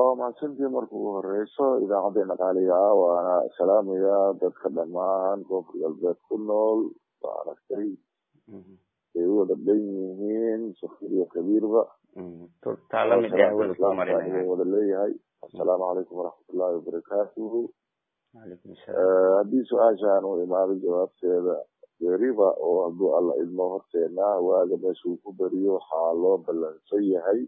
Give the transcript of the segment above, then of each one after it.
وما سنتي مركو الرئيسة إذا عدنا قاليها وأنا سلامي يا دكتور دمان كفر البيت كنول وأنا كريم هو دبينين سخرية كبير بقى تعلم الدعوة السلام عليكم ورحمة الله وبركاته. عليكم السلام. هذه سؤال جانو إمام الجواب سيدا قريبا وعبدو الله إذن وقتنا وهذا بشوف بريو حالو بلنسيه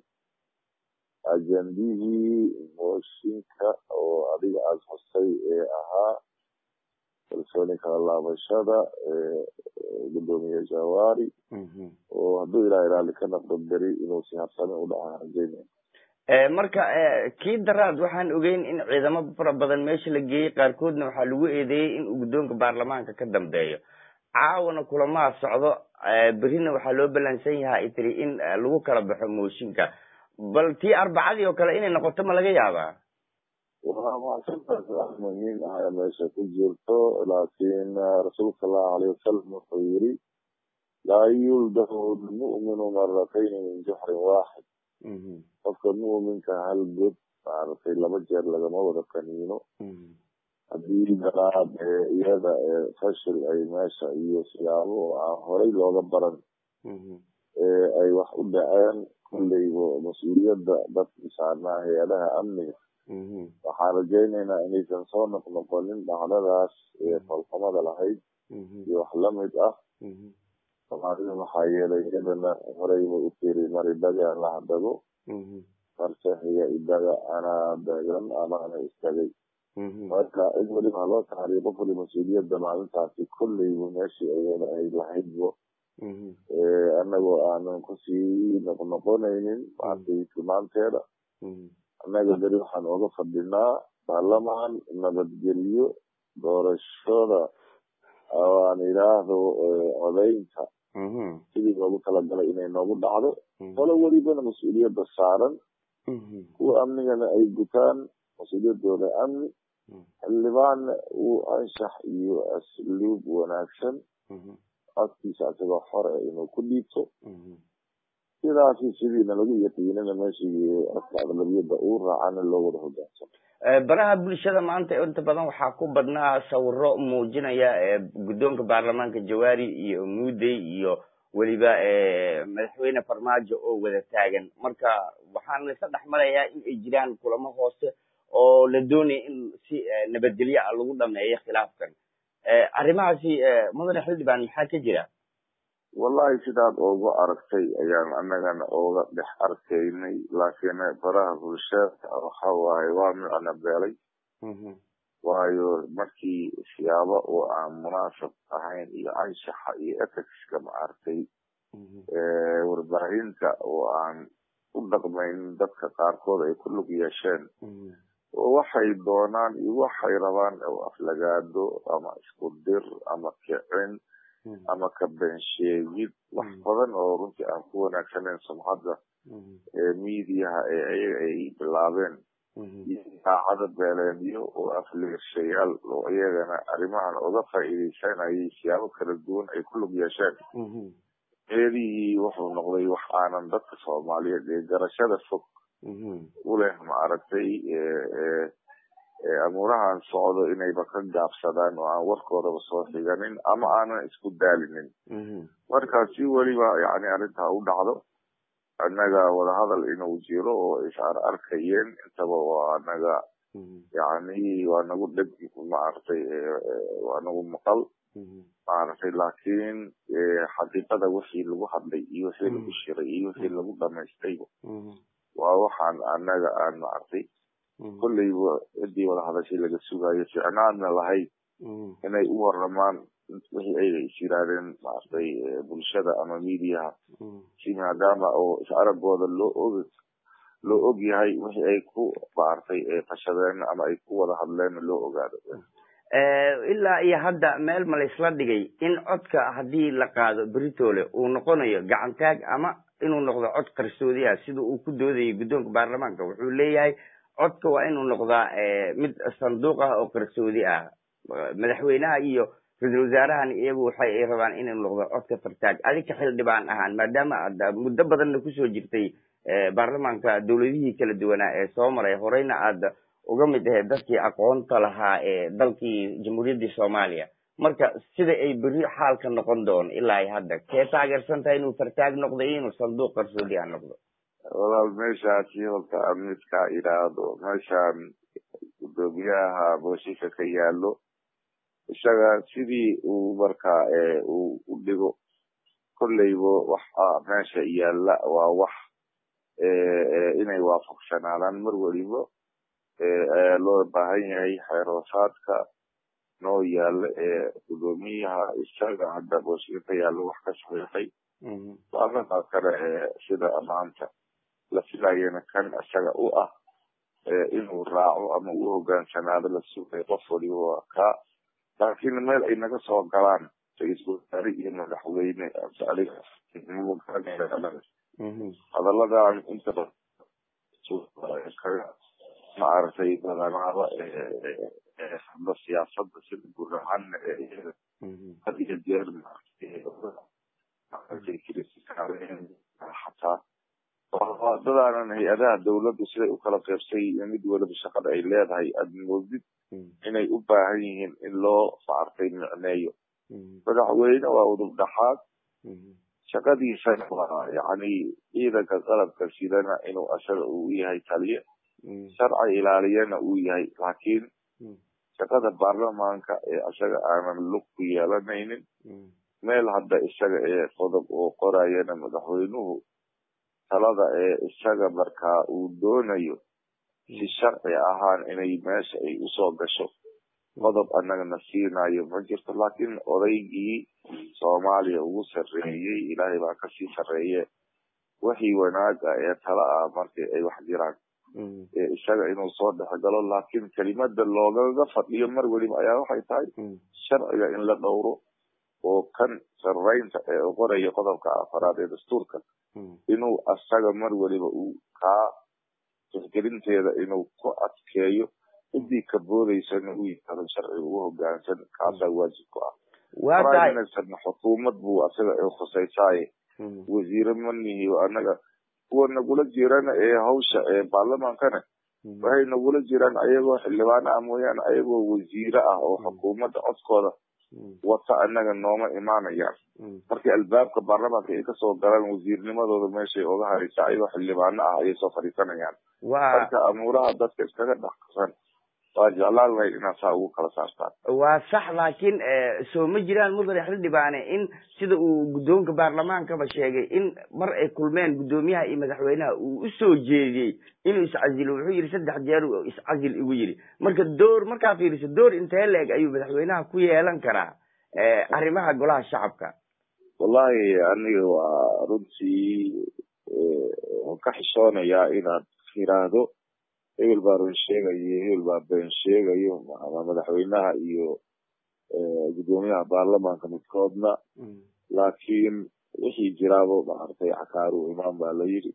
أجنديه موشينك وأدي أزحصي أها فلسونيك الله بشادة قدومي جواري وهدو إلى لك نقض بري إنو سيحساني ودعا جيني marka kii daraad waxaan ogeyn in ciidamo fara badan meesha la geeyay qaarkoodna waxaa lagu eedeeyay in uu guddoonka baarlamaanka ka dambeeyo caawana kulamaha socdo berina waxaa loo balansan yahay itiri in lagu kala baxo mooshinka bal tii arbacadii oo kale inay noqoto ma laga yaabaa waa muhiim ah meesha ku jirto laakiin rasuulka sallallahu alayhi wasallam wuxuu yiri laa yuldahu almu'minu marratayn min juhrin waahid qofka mu'minka hal god maaragtay laba jeer lagama wada qaniino haddii daraad iyada fashil ay meesha iyo siyaabo aan horay looga baran ay wax u dhaceen kulleyba mas-uuliyadda dadka saarnaa hay-adaha amniga waxaan rajaynaynaa inaysan soo noqnoqonin dhacdadaas falsamada lahayd iyo wax lamid ah soomaalida maxaa yeelay iyadana horeyba u tiri mari daga la hadago farsaxiga idaga anaa dagan amaana istagay marka cid waliba loo taariikh qof wali mas-uuliyadda maalintaasi kolleyba meeshii iyada ay lahaydbo annagoo aanan kusii noqnoqonaynin maartay tilmaanteeda annaga beri waxaan oga fadhinaa baarlamaan nabadgeliyo doorashada aan idhaahdo codaynta sidii loogu talagalay inay noogu dhacdo qolo welibana mas-uuliyadda saaran kuwa amnigana ay gutaan mas-uuliyadooda amni xildhibaanna uu anshax iyo asluub wanaagsan codkiisa asagoo xore inuu ku dhiibto sidaasi sidiina lagu yaqiinana meeshii aqlabiyadda uu raacana loo wada hogaansamo baraha bulshada maanta inta badan waxaa ku badnaa sawiro muujinaya guddoonka baarlamaanka jawaari iyo muudey iyo weliba madaxweyne farmaajo oo wada taagan marka waxaan la dhex marayaa in ay jiraan kulamo hoose oo la doonaya in si nabadgelyo ah lagu dhameeyo khilaafkan arrimahaasi mudane xildhibaan maxaa ka jira wallahi sidaad ooga aragtay ayaan annagana ooga dhex arkaynay laakiin baraha bulshada waxa waaye waa micna beelay waayo markii siyaabo oo aan munaasab ahayn iyo anshaxa iyo ethicska maaragtay warbaahinta oo aan u dhaqmayn dadka qaarkood ay ku lug yeesheen oo waxay doonaan iyo waxay rabaan oo aflagaado ama isku dir ama kicin ama ka bensheegid wax badan oo runtii aan ku wanaagsaneyn sumcadda miidiyaha ay bilaabeen idaacada beeleedyo oo afleershayaal oo iyagana arrimahan uga faa'iidaysanayay siyaabo kala duwan ay ku lug yeesheen eedihii wuxuu noqday wax aanan dadka soomaaliyeed ee garashada fog u leh maaragtay amuurahan socdo inayba ka gaabsadaan oo aan warkoodaba soo xiganin ama aanan isku daalinin marka si weliba yani arrintaa u dhacdo annaga wadahadal inuu jiro oo isar arkayeen intaba waa naga yani waa nagu dheg maaragtay waa nagu maqal maaragtay laakiin xaqiiqada wixii lagu hadlay iyo wixii lagu shiray iyo wixii lagu dhamaystayba waa waxaan annaga aan maaragtay kolleyba cidii wada hadashay laga sugayo ficnaadna lahayd inay u waramaan wixii ay is yiraadeen maaragtay bulshada ama miidiyaha si maadaama oo is aragooda loo og yahay wixii ay ku maaragtay fashadeen ama ay ku wada hadleen loo ogaado ilaa iyo hadda meel ma la isla dhigay in codka haddii la qaado beritoole uu noqonayo gacantaag ama inuu noqdo cod qarsoodi ah sida uu ku doodayay guddoonka baarlamaanka wuxuu leeyahay codka waa inuu noqdaa mid sanduuq ah oo qarsoodi ah madaxweynaha iyo ra-iisul wasaarahan iyagu waxay rabaan inuu noqdo codka fartaag adika xildhibaan ahaan maadaama aad muddo badanna kusoo jirtay baarlamaanka dowladihii kala duwanaa ee soo maray horeyna aad uga mid ahayd dadkii aqoonta lahaa ee dalkii jamhuuriyaddii soomaaliya marka sida ay berri xaalka noqon doon ilaa hadda kee taageersan tahay inuu fartaag noqdo iyo inuu sanduuq qarsoodi ah noqdo walaal meeshaasi horta aan midkaa idhaahdo meeshaan gudoomiyaha booshinka ka yaallo isaga sidii uu markaa uu u dhigo kolleybo waxa meesha yaalla waa wax inay waafaqsanaadaan mar weliba loo baahan yahay xeeroosaadka noo yaalla gudoomiyaha isaga hadda booshinka ka yaallo wax ka saxiixay baarlamaa kale sida maanta la filayana kan isaga u ah inuu raaco ama u hogaansanaado la sugay qof waliba waa kaa laakiin meel ay naga soo galaan ra-iisul wasaare iyo madaxweyne hadalladan inta maaragtay badanaaba hadda siyaasada sida guud ahaan had iyo jeer xataa dadaanan hay-adaha dawladdu siday u kala qaybsan yihiin mid waliba shaqada ay leedahay aada moodid inay u baahan yihiin in loo maaragtay micneeyo madaxweyne waa udub dhaxaad shaqadiisana waa yacni ciidanka qalabka sidana inuu asaga uu yahay taliye sharci ilaaliyana uu yahay laakiin shaqada baarlamaanka ee isaga aanan lug ku yeelanaynin meel hadda isaga qodob oo qorayana madaxweynuhu talada isaga markaa uu doonayo si sharci ahaan inay meesha ay usoo gasho qodob annagana siinayo ma jirto laakiin odaygii soomaaliya ugu sarreeyey ilaahay baa kasii sarreeye wixii wanaaga tala ah markii ay wax jiraan isaga inuu soo dhexgalo laakiin kelimada loogaga fadhiyo mar weliba ayaa waxay tahay sharciga in la dhowro oo kan sarreynta u qoraya qodobka afaraad ee dastuurka inuu asaga mar weliba uu kaa tixgelinteeda inuu ku adkeeyo intii ka boodaysana uu yihahdo sharciga ugu hogaansan kaasaa waajib ku ah inaysan xukuumad buu asaga khusaysaaye wasiire manihi anaga kuwa nagula jirana hawsha baarlamaankana waxay nagula jiraan ayagoo xildhibaano ah mooyaane ayagoo wasiire ah oo xukuumadda codkooda wata anaga nooma imaanayaan markii albaabka baarlamaanka ay kasoo galaan wasiirnimadooda meeshay oga haraysa ayagoo xildhibaano ah ayay soo fadhiisanayaan marka amuuraha dadka iskaga dhexkasan waa jeclaan lahayd inaad saa ugu kala saartaan waa sax laakiin soo ma jiraan mudane xildhibaane in sida uu guddoonka baarlamaankaba sheegay in mar ay kulmeen guddoomiyaha iyo madaxweynaha uu usoo jeediyey inuu iscasilo wuxuu yidhi 3 jeer iscasil igu yidhi marka markaa fiiriso door intee leeg ayuu madaxweynaha ku yeelan karaa arrimaha golaha shacabka wallahi aniga waa runtii waan ka xishoonayaa inaad tiraahdo hebel baa run sheegayo hebel baa been sheegayo ama madaxweynaha iyo gudoomiyaha baarlamaanka midkoodna laakiin wixii jiraabo maaragtay xakaaru imaan baa la yidhi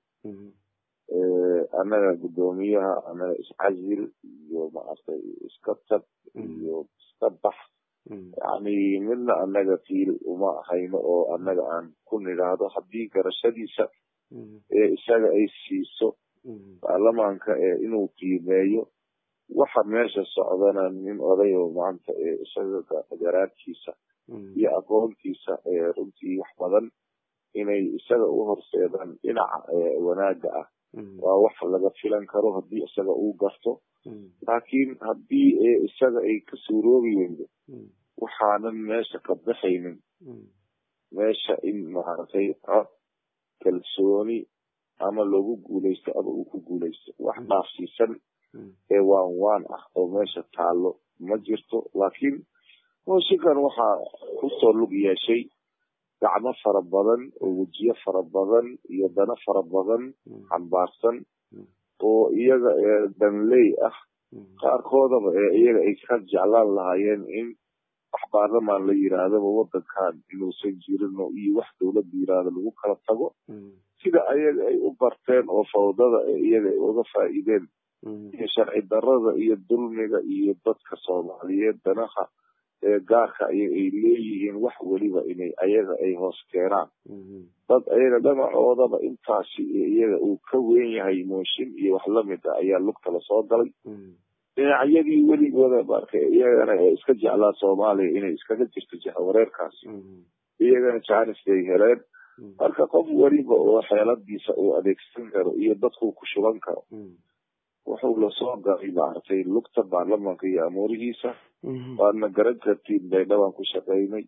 annaga gudoomiyaha annaga iscasil iyo maaragtay iska tag iyo iska bax yani midna annaga fiil uma hayno oo annaga aan ku nidhaahdo haddii garashadiisa isaga ay siiso baarlamaanka inuu qiimeeyo waxa meesha socdana nin oday oo maanta isaga garaadkiisa iyo aqoontiisa runtii wax badan inay isaga u horseedaan dhinaca wanaaga ah waa wax laga filan karo haddii isaga uu garto laakiin haddii isaga ay ka suuroobi weydo waxaanan meesha ka baxaynin meesha in maaragtay kalsooni ama loogu guulaysto ama uu ku guulaysto wax dhaafsiisan waan ah oo meesha taallo ma jirto laakiin hooshikan waxaa kusoo lug yeeshay gacmo fara badan oo wejiyo fara badan iyo dano fara badan xambaarsan oo iyaga danley ah qaarkoodaba iyaga ay ka jeclaan lahaayeen in wax baarlamaan la yidhaahdaba wadankan inuusan jirin iyo wax dawladda yidhaahdo lagu kala tago sida ayaga ay u barteen oo fawdada iyaga ay uga faa'iideen iyo sharci darrada iyo dulmiga iyo dadka soomaaliyeed danaha gaarka ay leeyihiin wax weliba inay ayaga ay hoos keenaan dad ayaga dhamacoodaba intaasi iyaga uu ka weyn yahay mooshin iyo wax lamid ah ayaa lugta lasoo galay dhinacyadii weligooda marka iyagana iska jeclaa soomaaliya inay iskaga jirto jahawareerkaasi iyagana jaanis bay heleen marka qof weliba oo xeeladiisa uu adeegsan karo iyo dadkuu ku shuban karo wuxuu lasoo galay maaragtay lugta baarlamaanka iyo amuurihiisa waadna garan kartiin baydhawaan ku shaqaynay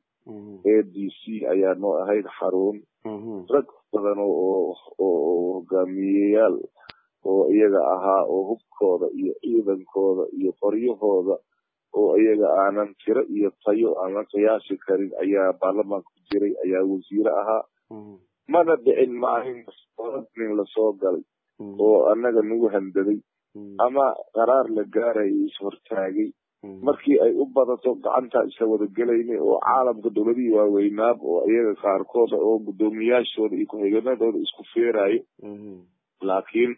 ADC ayaa noo ahayd xarun rag badan oo hogaamiyeyaal oo iyaga ahaa oo hubkooda iyo ciidankooda iyo qoryahooda oo iyaga aanan tiro iyo tayo aanan qiyaasi karin ayaa baarlamaanka ku jiray ayaa wasiire ahaa mana dhicin maalin nin lasoo galay oo annaga nagu handaday ama qaraar la gaarayay ishortaagay markii ay u badato gacanta isla wada gelaynay oo caalamka dowladihii waaweynaab oo iyaga qaarkooda oo guddoomiyaashooda iyo ku-xigeenadooda isku feerayo laakiin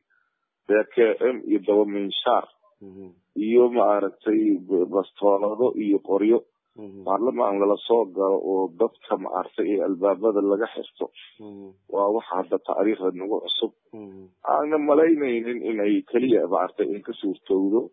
BKM iyo dabaminshaar iyo maaragtay bastoolado iyo qoryo baarlamaan lala soo galo oo dadka maaragtay ee albaabada laga xirto waa waxa hadda taariikhda nagu cusub aana malaynaynin inay keliya maaragtay in ka suurtowdo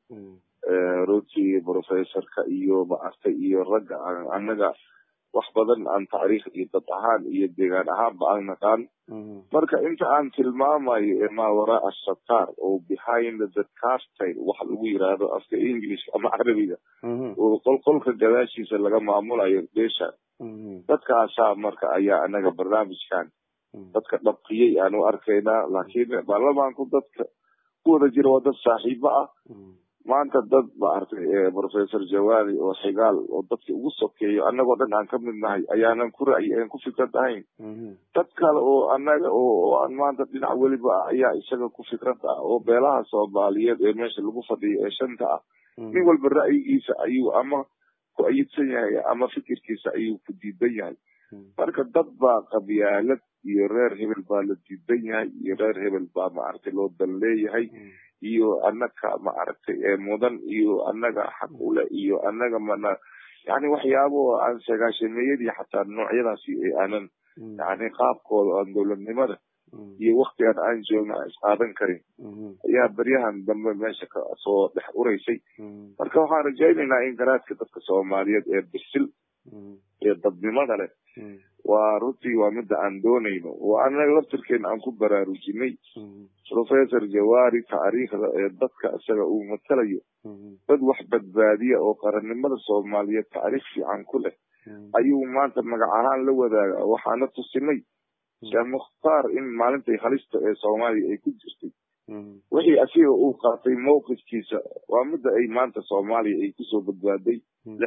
runtii professorka iyo maaragtay iyo ragga annaga wax badan aan taariikh iyo dad ahaan iyo deegaan ahaanba aan naqaan marka inta aan tilmaamayo ee maa waraa asataar oo behind the curtain waxa lagu yiraahdo afka English ama Carabiga oo qolka gadaashiisa laga maamulayo beesha dadkaasaa marka ayaa anaga barnaamijkan dadka dhabqiyay aan u arkaynaa laakiin baarlamaanku dadka ku wada jira waa dad saaxiibo ah maanta dad maaragtay professor Jawaari oo xigaal oo dadka ugu sokeeyo annagoo dhan aan ka mid nahay ayaanan ku ra'yi aan ku fikrad ahayn dad kale oo annaga oo aan maanta dhinac weliba ayaa isaga ku fikrad ah oo beelaha Soomaaliyeed ee meesha lagu fadhiyo ee shanta ah nin walba ra'yigiisa ayuu ama ku ayidsan yahay ama fikirkiisa ayuu ku diidan yahay marka dad baa qabyaalad iyo reer hebel baa la diidan yahay iyo reer hebel baa maaragtay loo dan leeyahay iyo annaga maaragtay mudan iyo annaga xaq u leh iyo annaga mana yani waxyaabo aan sagaashameeyadii xataa noocyadaasi aanan yani qaabkooda aan dowladnimada iyo waqtigan aan joogna isqaadan karin ayaa baryahan dambe meesha ka soo dhex ureysay marka waxaan rajaynaynaa in garaadka dadka Soomaaliyeed ee bisil ee dadnimada leh waa runtii waa midda aan doonayno oo annaga laftirkeena aan ku baraarujinay professor Jawaari taariikhda ee dadka isaga uu matalayo dad wax badbaadiya oo qarannimada Soomaaliyeed taariikh fiican ku leh ayuu maanta magac ahaan la wadaaga waxaana tusinay Sheekh Mukhtaar in maalintay halista ee Soomaaliya ay ku jirtay wixii asiga uu qaatay mowqifkiisa waa midda ay maanta Soomaaliya ay kusoo badbaaday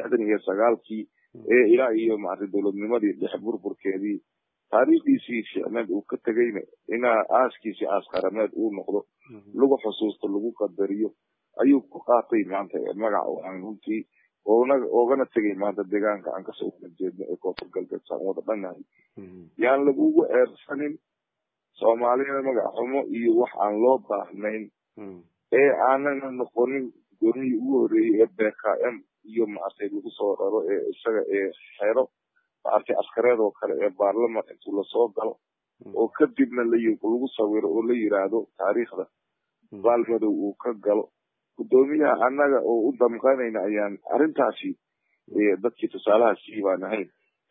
69kii ee ilaa iyo maaragtay dowladnimadii dhex burburkeedii taariikhdiisii fiicneed uu ka tegayna inaa aaskiisii aas qarameed uu noqdo lagu xusuusto lagu qadariyo ayuu ku qaatay maanta magac oo aan runtii oogana tegay maanta deegaanka aan kasoo jeedno ee koonfur galbeed saan wada dhannahay yaan lagugu eersanin Soomaalida magac xumo iyo wax aan loo baahnayn ee aanan noqonin goorihii ugu horreeyay ee BKM iyo maaragtay lagu soo raro ee isaga ee xeero maaragtay askareed oo kale ee baarlamaan intuu lasoo galo oo kadibna lagu sawiro oo la yiraahdo taariikhda baalmadow uu ka galo guddoomiyaha annaga oo u damqanayna ayaan arrintaasi dadkii tusaalaha sii baan ahayn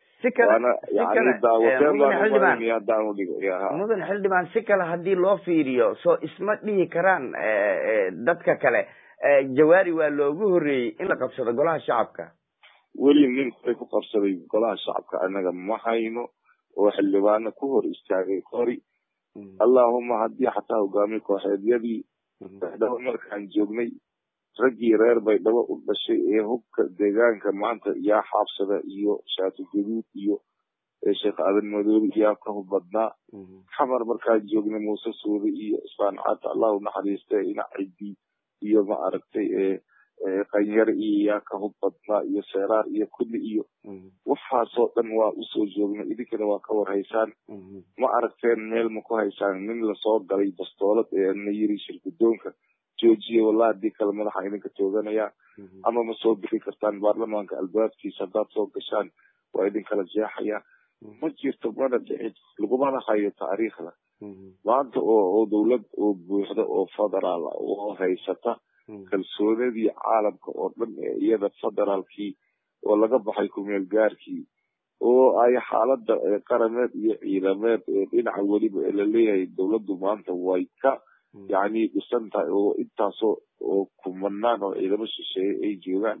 mudan xildhibaan si kale haddii loo fiiriyo soo isma dhihi karaan dadka kale Jawaari waa loogu horreeyey in la qabsado golaha shacabka weli nin ay ku qabsaday golaha shacabka annaga ma hayno oo xildhibaano ku hor istaagay qori allahumma haddii xataa hogaamiye kooxeedyadii baydhabo markaan joognay raggii reer baydhabo u dhashay ee hubka deegaanka maanta yaa xaabsada iyo shaati gaduud iyo sheekh aadan madoobe yaa ka hubadnaa xamar markaan joognay muuse suude iyo isbaan caata allahu naxariistay ina cidii iyo ma aragtay qanyar iyo yaa ka hubadnaa iyo seeraar iyo kulli iyo waxaasoo dhan waa usoo joognay idinkana waa ka warhaysaan ma aragteen meel ma ku haysaan nin lasoo galay bastoolad ee na yiri shir guddoonka joojiye wallahi hadii kale madaxa idinka tooganaya ama ma soo bixi kartaan baarlamaanka albaabkiisa haddaad soo gashaan waa idin kala jeexaya ma jirto mana dhicin lagumana hayo taariikhda maanta oo dawlad oo buuxda oo federaal oo haysata kalsoonidii caalamka oo dhan ee iyada federaalkii oo laga baxay kumeel gaarkii oo ay xaaladda qarameed iyo ciidameed dhinaca weliba la leeyahay dawladdu maanta way ka yani dhisan tahay oo intaasoo oo kumanaan oo ciidamo shisheeye ay joogaan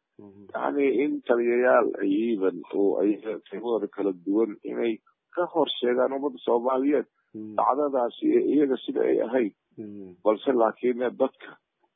yani in taliyayaal ciidan oo ay qaybahooda kala duwan inay ka hor sheegaan ummadda soomaaliyeed dacdadaasi iyaga sida ay ahayd balse laakiin dadka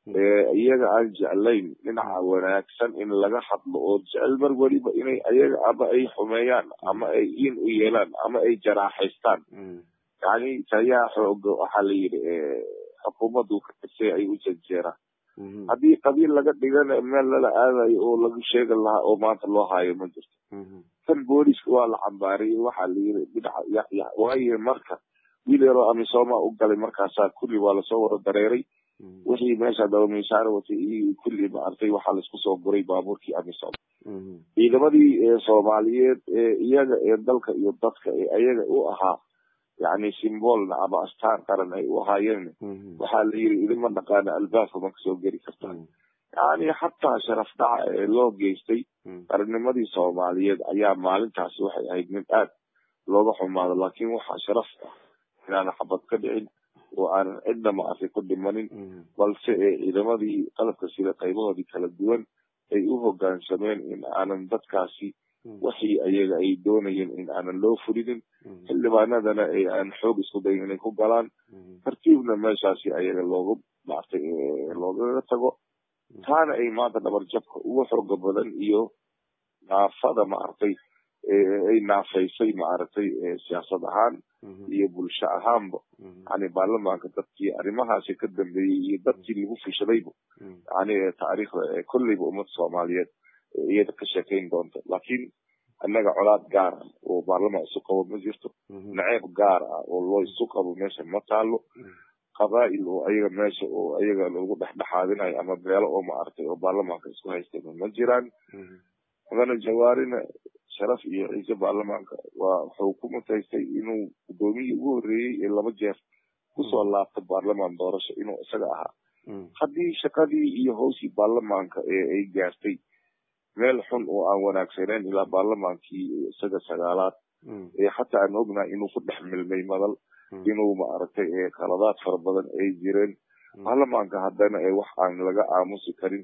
iyaga aan jeclayn dhinaca wanaagsan in laga hadlo oo jecel mar weliba inay ayaga ama ay xumeeyaan ama ay in u yeelaan ama ay jaraaxaystaan yani taliyaha xooga waxaa la yidhi xukuumaddu kasee ay u janjeeraan haddii qabiil laga dhigana meel lala aadayo oo lagu sheegan lahaa oo maanta loo haayo ma jirto kan booliska waa la cambaariyey waxaa la yidhi dhinaca waayo marka wiil yaroo amisooma u galay markaasaa kulli waa lasoo wada dareeray wixii meesha dawamiishaara watay iyo kulli maartay waxaa laisku soo guray baabuurkii amisom ciidamadii soomaaliyeed iyaga ee dalka iyo dadka ayaga u ahaa yani simbolna ama astaan qaran ay u ahaayeen waxaa la yidhi idinma dhaqaana albaabka ma kasoo geli kartaan yani xataa sharaf dhaca ee loo geystay qarannimadii soomaaliyeed ayaa maalintaasi waxay ahayd mid aad looga xumaado laakiin waxaa sharaf ah inaana xabad ka dhicin oo aanan cidna maartay ku dhimanin balse ciidamadii qalabka sida qaybahoodii kala duwan ay u hoggaansameen in aanan dadkaasi waxii ayaga ay doonayeen in aanan loo fulinin xildhibaanadana aan xoog isku dayin inay ku galaan tartiibna meeshaasi ayaga loogu maartay loogaga tago taana ay maanta dhabarjabka ugu xooga badan iyo naafada maartay ay naafaysay maaragtay siyaasad ahaan iyo bulsho ahaanba yani baarlamaanka dadkii arrimahaasi ka dambeeyey iyo dadkii lagu fishadayba yani taariikhda kolleyba ummadda soomaaliyeed iyada ka sheekayn doonta laakiin annaga colaad gaar ah oo baarlamaan isu qabo ma jirto naceeb gaar ah oo loo isu qabo meesha ma taalo qabaa'il oo ayaga meesha oo ayaga lagu dhexdhexaadinayo ama beelo oo maaragtay oo baarlamaanka isku haystayba ma jiraan mudane jawaarina sharaf iyo ciise baarlamaanka waa wuxuu ku mutaystay inuu gudoomiyii ugu horreeyey ee 2 jeer kusoo laabta baarlamaan doorasho inuu isaga ahaa haddii shaqadii iyo hawshii baarlamaanka ay gaartay meel xun oo aan wanaagsaneyn ilaa baarlamaankii isaga 9aad xataa aan ognahay inuu ku dhex milmay madal inuu maaragtay qaladaad fara badan ay jireen baarlamaanka haddana wax aan laga aamusi karin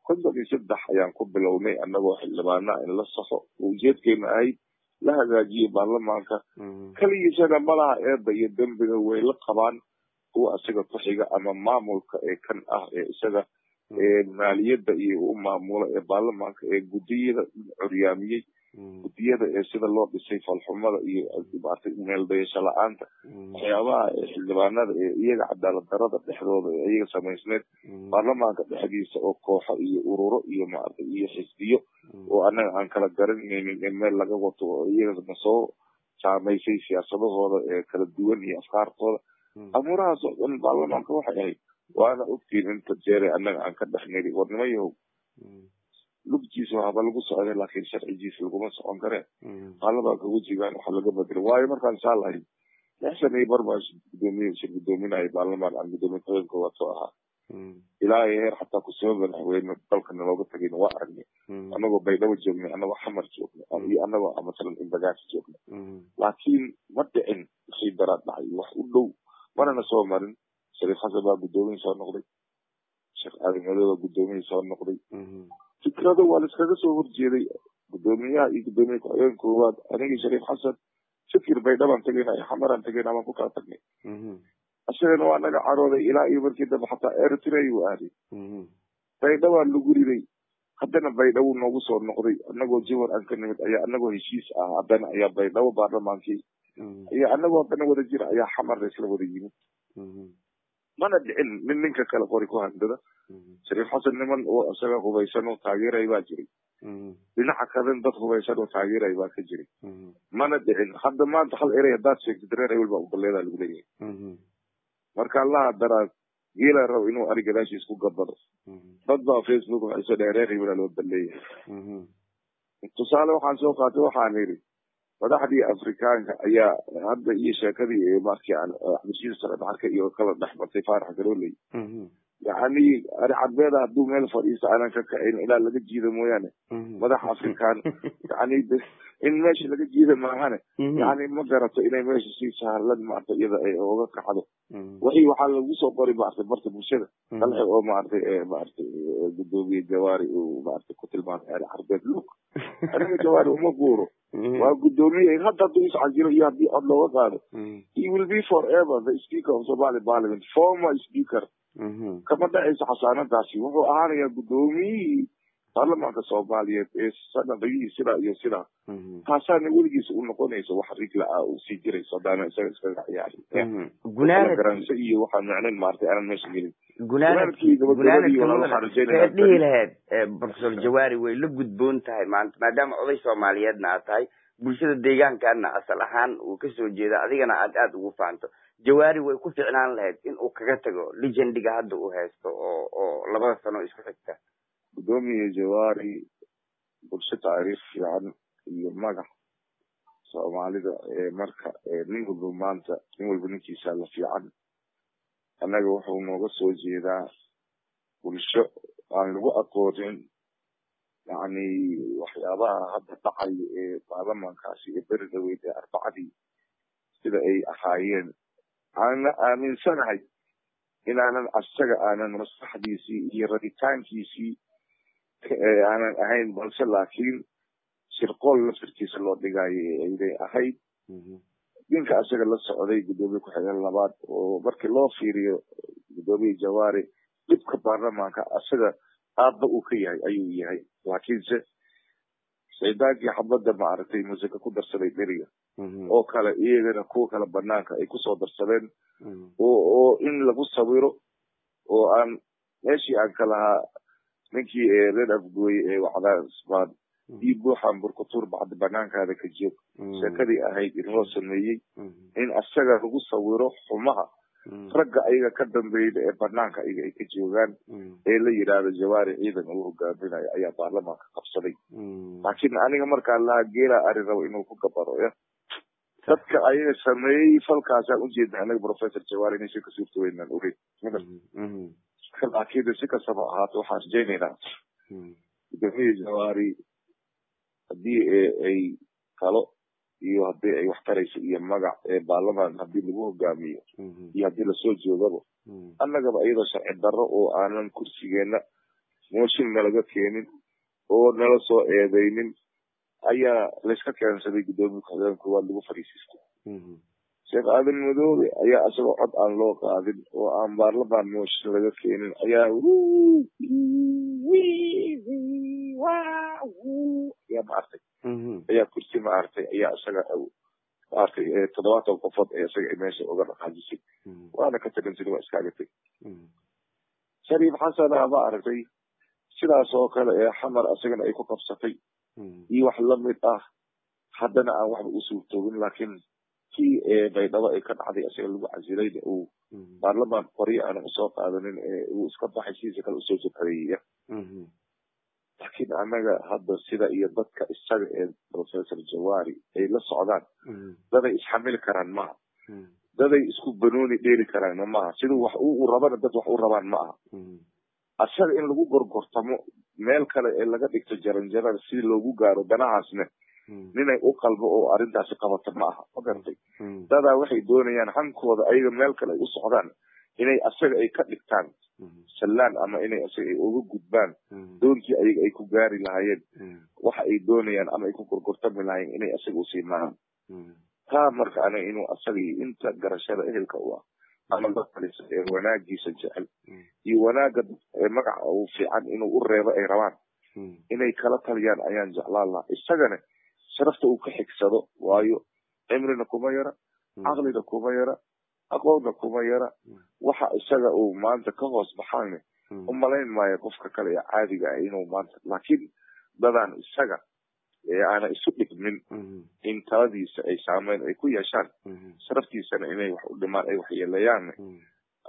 53 ayaan ku bilownay annagoo xildhibaana in la saxo ujeedkeena ahayd la hagaajiyo baarlamaanka kaligiisana malaha eedda iyo dembiga way la qabaan kuwa isaga ku xiga ama maamulka kan ah isaga maaliyadda iyo u maamula baarlamaanka gudiyada curyaamiyey gudiyada sida loo dhisay falxumada iyo maartay meeldayasho la'aanta waxyaabaha xildhibaanada iyaga cadaalad darrada dhexdooda iyaga samaysneed baarlamaanka dhexdiisa oo kooxo iyo ururo iyo maartay iyo xisbiyo oo annaga aan kala garanaynin in meel laga wato oo iyaga masoo saamaysay siyaasadahooda kala duwan iyo afkaartooda amuurahaas oo dhan baarlamaanka waxay ahayd waana ogtiin inta jeere annaga aan ka dhexniri warnimayahow lugtiisa waxba lagu socday laakiin sharcigiisa laguma socon kareen baarlamaanka wejigaan waxa laga bedelo waayo markaan saa lahayn 6 iyo barbaash gudoominaya baarlamaan aan gudoomin haweenka wato ahaa ilaahay heer xataa kusoo madaxweyne dalkana looga tagayna waa aragnay annagoo baydhabo joognay annagoo xamar joognay iyo annagoo masalan inbagaasi joognay laakiin ma dhicin wixii daraad dhacay wax u dhow manana soo marin shariif xasan baa gudoomiye soo noqday sheekh aadan madooba gudoomiye soo noqday fikrada waa liskaga soo horjeeday gudoomiyaha iyo gudoomiye ku-xigeen koowaad anigii shariif xasan fikir baydhabaan tagayna xamaraan tagayna baan ku kala tagnay asagana waa naga carooday ilaa iyo markii dambe xataa eritrea uu aaday baydhabaan lagu riday haddana baydhabo noogu soo noqday annagoo jawar aan ka nimid ayaa annagoo heshiis ah haddana ayaa baydhabo baarlamaankii ayaa annagoo haddana wada jira ayaa xamarna isla wada yimid mana dhicin ninka kale qori ku handada shariif xasan niman oo isaga hubaysan oo taageeray baa jiray dhinaca kalena dad hubaysan oo taageeray baa ka jiray mana dhicin hadda maanta hal erey haddaad sheegtid reer hebel baa ugaleedaa lagu leeyahay marka allaha daraa geela rabo inuu ari gadaashiis ku gabado dad baa facebook waxay soo dheereeray wala loo baleeyay tusaale waxaan soo qaatay waxaan yidhi madaxdii afrikaanka ayaa hadda iyo sheekadii markii aan xabashiin sare dhaxalka iyo kala dhexmartay faarax garooley يعني أنا عبيد هدو ميل فريسة أنا كأن إلى لقى جيدة مويانة مدح أفريكان يعني إن ماشي لقى جيدة معانا يعني ما قرأت إلى ماشي شيء شهر لد ما أعرف إذا وقت حلو وهي وحال وصل قريب ما أعرف برت بوشدة طلع أو ما أعرف بدوبي جواري وما أعرف كتل ما أعرف عبيد لوك أنا جواري وما قوله وقدومي هذا دوس عجيرة يهدي الله وقاله he will be forever the speaker of Somali Parliament former speaker كما دعيس حسانا داسي وهو أهانا يا قدومي طالما كصومالية سنة ضيي سنة يا سنة حسانا ولقي سؤول نقونيس وحريك لأ وسيجري صدانا سنة يعني قنانا قرانسي وحا معنى مارتي أنا مشغلين قنانا كهديه لهاد بروفيسور جواري ويلو قدبون تاي ما دام عضي صومالياتنا تاي bulshada deegaankaana asal ahaan uu ka soo jeeda adigana aad ugu faanto jawaari way ku ficnaan lahayd in uu kaga tago legendiga hadda uu haysto oo labada sano isku xigta gudoomiye jawaari bulsho taariikh fiican iyo magac Soomaalida marka nin walba maanta nin walba ninkiisa la fiican anaga wuxuu nooga soo jeedaa bulsho aan lagu aqoonin يعني وحيابها هذا الطعي طالما كاسي برد ويدا أربعة كذا أي أحايين أنا من سنة إن أنا أشتغل أنا نصح ديسي يردتان كيسي أنا أهين بلش لكن شرقول لفرتيس الله دقاي إذا أهين يمكن أشتغل للسعودية قدومي كحيان لبعض وبرك الله فيري قدومي جواري بدك برلمان كأشتغل أبدا وكيا أيوة هاي لكن سيداكي حبدا ما عرفتي موسيقى كودر سليبيريا أو كلا إيه كو كلا بناك أي كوسو درسلين أو إن لبوس صبيرو أو أن ماشي عن كلا منكي رد أفضوي وعلى سباد يبو حنبر كتور بعد بناك هذا كجيب سكري أهيد إنه سنوي إن أشجع لبوس صبيرو حماها رجع أيها كدم بيد برنامج أيها كجوان إلى يراد الجواري إذا هو قابلنا أيها برلمان قبصري لكن أنا عمر كلا جيلا أريد إنه كبره يا تذكر أيها سمي فالكاسة أجد أنا بروفيسور جواري نسيك سويته إن أريد كل أكيد سك صباحات وحاس جينا جميع جواري دي أي كلو iyo hadii ay wax tarayso iyo magac baarlamaan hadii lagu hogaamiyo iyo hadii la soo joogabo annaga ayada sharci darro oo aanan kursigeena mooshin laga keenin oo nala soo eedeynin ayaa la iska keensaday gudoomiye ku-xigeenka waa lagu fariisiistay Sheekh Aadan Madoobe ayaa asagoo cod aan loo qaadin oo aan baarlamaan mooshin laga keenin ayaa يا معرتي يا كرسي معرتي يا أشجع معرتي تضوات القفط يا شجع ماشي وقرر حاجتي وأنا كنت بنزل وأسكالتي شريف حسن معرتي شلا سوق يا حمر أشجع أيكو قفصتي يوحلم حدنا واحد أصول تقول لكن في بيضاء كان عادي أشجع اللي عزيزي أو برلمان قرية أنا أسوق هذا من وإسقط حسيسك الأصول الحرية لكن أنا هذا السيدة يضدك السبع بروفيسور الجواري أي للصعدان ده يسحمل كران معه ده يسكب بنوني ديري كران معه سيدو وحقوق الربان ده وحقوق الربان معه السبع إن لو جرجر تمو مال كلا إلا قد يكتجرن جرا السيد لو جارو ده نعسنا نينا أقل بقى أريد أسقط معها فقرتي ده واحد دوني يعني حنكو ده أي مال كلا يصعدان إني أسرع أي كتلكتان سلان أما إني أسرع أوجود جبان دونتي أي كجاري لهاين واحد دوني يعني أما يكون كركرتم لهاين إني أسرع أسير معهم كامرك أنا إنه أسرع أنت جرشة إيه الكوا أنا بطل وناجي سجل يوناجد مقع أو في عن إنه قرر أي روان إني كلا تليان أيان جعل الله السجنة شرفت أوكحك صدق وايو عمرنا كميرة عقلنا كميرة aqoonka kuma yara waxa isaga uu maanta ka hoos baxaanay umaleyn maayo qofka kale ee caadiga ah inuu maanta laakiin dadaan isaga ana isu dhigmin in taladiisa ay saameyn ay ku yeeshaan sharaftiisana inay wax u dhimaan ay wax yeelayaan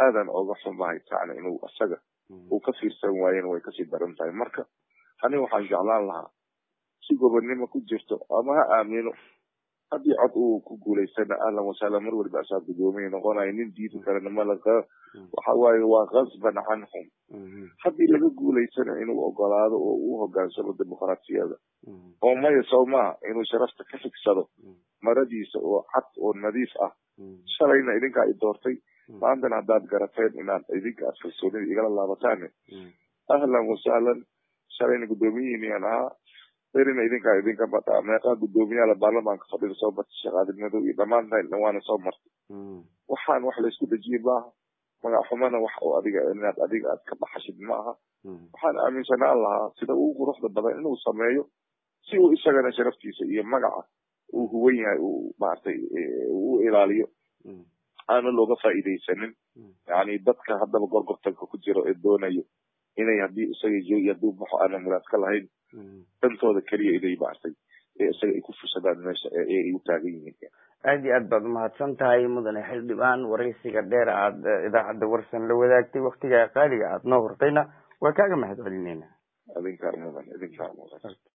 aadan oga xumahay tacna inuu asaga uu ka fiirsan waayeen way kasii daran tahay marka aniga waxaan jeclaan lahaa si gobonnimo ku jirto ama ha aamino haddii cod uu ku guulaystana ahlan wasahlan mar waliba asaa gudoomiye noqonayo nin diidi karana malaqa waxa waaye waa qasban canhum haddii laga guulaystana inuu ogolaado oo uu hogaansamo dimuqraatiyada oo maya sow maaha inuu sharafta ka figsado maradiisa oo cad oo nadiif ah shalayna idinkaa i doortay maantana haddaad garateen inaad idinka aad kalsoonida igala laabataane ahlan wasahlan shalayna guddoomiyihiiniyaan ahaa berina idinka bataa meeqaa guddoomiyaala baarlamaanka fadhida soo martay shaqaadimadu iyo dhammaantayn waana soo martay waxaan wax laysku dejiyey maaha magac xumana wax oo adiga inaad aad ka baxashid maaha waxaan aaminsanaan lahaa sida ugu quruxda badan inuu sameeyo si uu isagana sharaftiisa iyo magaca uu huwan yahay uu maaragtay uu ilaaliyo aana looga faa'iidaysanin yani dadka haddaba gorgortanka ku jiro ee doonayo inay haddii isaga joogi hadduu baxo aana muraad ka lahayn dantooda keliya inay maartay ee isaga ay ku fursadaan meesha ee ay u taagan yihiin aad iyo aad baad umahadsan tahay mudane xildhibaan waraysiga dheer aad idaacadda warsan la wadaagtay waktiga qaaliga aad noo hortayna waa kaaga mahad celinayna idinkaa mudan